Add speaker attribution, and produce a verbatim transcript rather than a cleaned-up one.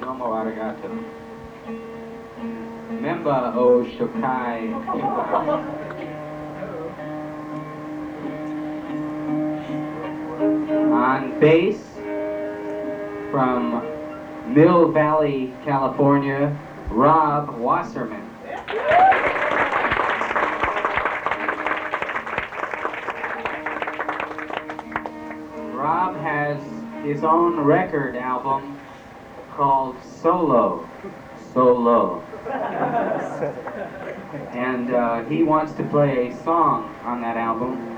Speaker 1: Domo arigato. Memba o shokai. On bass from Mill Valley, California, Rob Wasserman. Rob has his own record album called Solo. Solo. And uh, he wants to play a song on that album